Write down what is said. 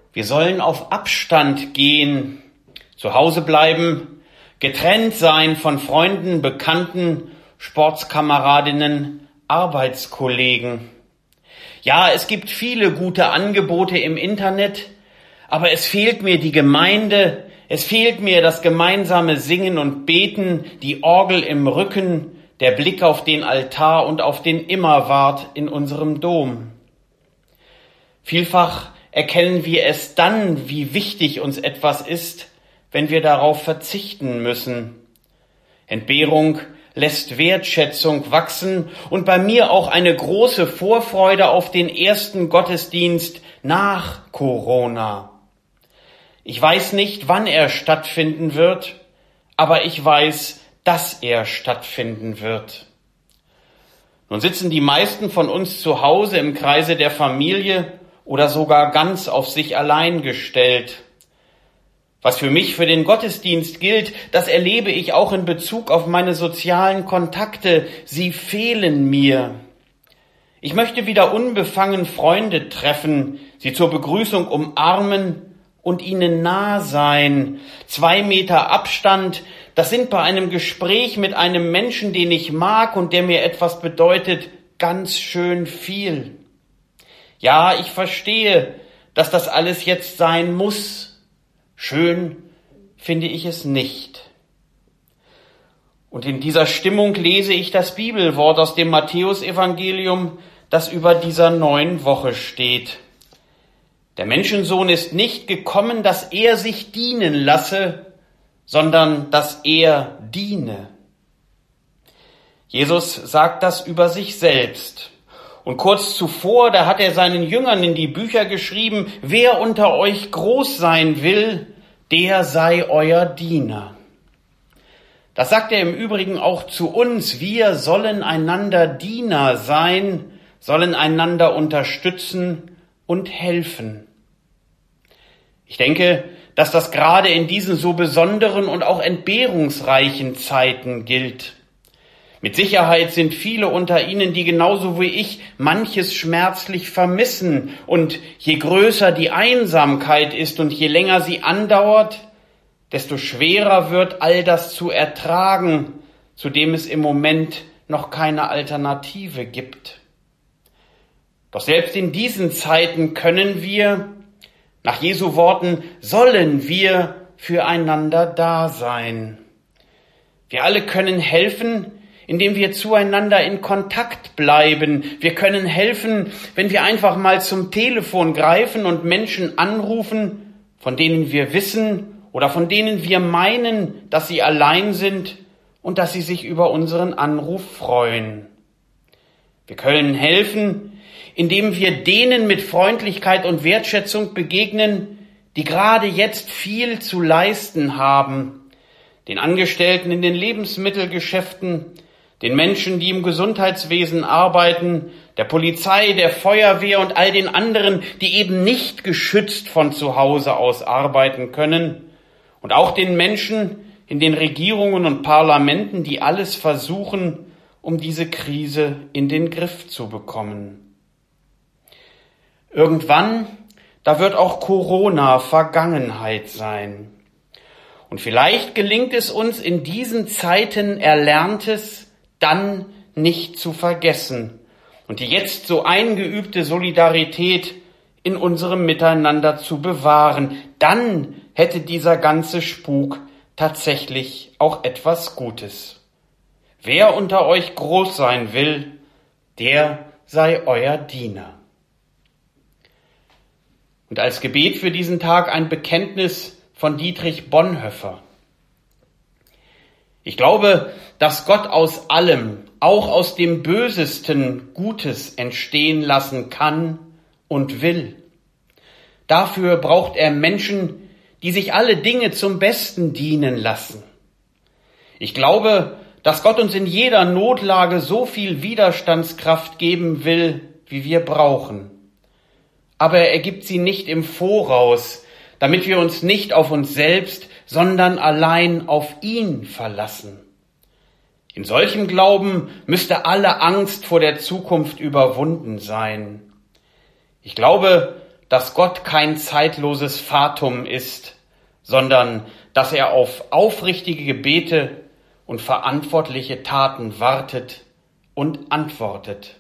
Wir sollen auf Abstand gehen, zu Hause bleiben, getrennt sein von Freunden, Bekannten, Sportskameradinnen, Arbeitskollegen. Ja, es gibt viele gute Angebote im Internet, aber es fehlt mir die Gemeinde, es fehlt mir das gemeinsame Singen und Beten, die Orgel im Rücken, der Blick auf den Altar und auf den Immerwart in unserem Dom. Vielfach erkennen wir es dann, wie wichtig uns etwas ist, wenn wir darauf verzichten müssen. Entbehrung lässt Wertschätzung wachsen und bei mir auch eine große Vorfreude auf den ersten Gottesdienst nach Corona. Ich weiß nicht, wann er stattfinden wird, aber ich weiß, dass er stattfinden wird. Nun sitzen die meisten von uns zu Hause im Kreise der Familie oder sogar ganz auf sich allein gestellt. Was für mich für den Gottesdienst gilt, das erlebe ich auch in Bezug auf meine sozialen Kontakte. Sie fehlen mir. Ich möchte wieder unbefangen Freunde treffen, sie zur Begrüßung umarmen und ihnen nah sein. 2 Meter Abstand, das sind bei einem Gespräch mit einem Menschen, den ich mag und der mir etwas bedeutet, ganz schön viel. Ja, ich verstehe, dass das alles jetzt sein muss. Schön finde ich es nicht. Und in dieser Stimmung lese ich das Bibelwort aus dem Matthäusevangelium, das über dieser neuen Woche steht. Der Menschensohn ist nicht gekommen, dass er sich dienen lasse, sondern dass er diene. Jesus sagt das über sich selbst. Und kurz zuvor, da hat er seinen Jüngern in die Bücher geschrieben, wer unter euch groß sein will, der sei euer Diener. Das sagt er im Übrigen auch zu uns. Wir sollen einander Diener sein, sollen einander unterstützen und helfen. Ich denke, dass das gerade in diesen so besonderen und auch entbehrungsreichen Zeiten gilt. Mit Sicherheit sind viele unter Ihnen, die genauso wie ich manches schmerzlich vermissen. Und je größer die Einsamkeit ist und je länger sie andauert, desto schwerer wird all das zu ertragen, zu dem es im Moment noch keine Alternative gibt. Doch selbst in diesen Zeiten können wir, nach Jesu Worten, sollen wir füreinander da sein. Wir alle können helfen, indem wir zueinander in Kontakt bleiben. Wir können helfen, wenn wir einfach mal zum Telefon greifen und Menschen anrufen, von denen wir wissen oder von denen wir meinen, dass sie allein sind und dass sie sich über unseren Anruf freuen. Wir können helfen, indem wir denen mit Freundlichkeit und Wertschätzung begegnen, die gerade jetzt viel zu leisten haben, den Angestellten in den Lebensmittelgeschäften, den Menschen, die im Gesundheitswesen arbeiten, der Polizei, der Feuerwehr und all den anderen, die eben nicht geschützt von zu Hause aus arbeiten können, und auch den Menschen in den Regierungen und Parlamenten, die alles versuchen, um diese Krise in den Griff zu bekommen. Irgendwann, da wird auch Corona Vergangenheit sein. Und vielleicht gelingt es uns in diesen Zeiten Erlerntes, dann nicht zu vergessen und die jetzt so eingeübte Solidarität in unserem Miteinander zu bewahren. Dann hätte dieser ganze Spuk tatsächlich auch etwas Gutes. Wer unter euch groß sein will, der sei euer Diener. Und als Gebet für diesen Tag ein Bekenntnis von Dietrich Bonhoeffer. Ich glaube, dass Gott aus allem, auch aus dem Bösesten, Gutes entstehen lassen kann und will. Dafür braucht er Menschen, die sich alle Dinge zum Besten dienen lassen. Ich glaube, dass Gott uns in jeder Notlage so viel Widerstandskraft geben will, wie wir brauchen. Aber er gibt sie nicht im Voraus, damit wir uns nicht auf uns selbst, sondern allein auf ihn verlassen. In solchem Glauben müsste alle Angst vor der Zukunft überwunden sein. Ich glaube, dass Gott kein zeitloses Fatum ist, sondern dass er auf aufrichtige Gebete und verantwortliche Taten wartet und antwortet.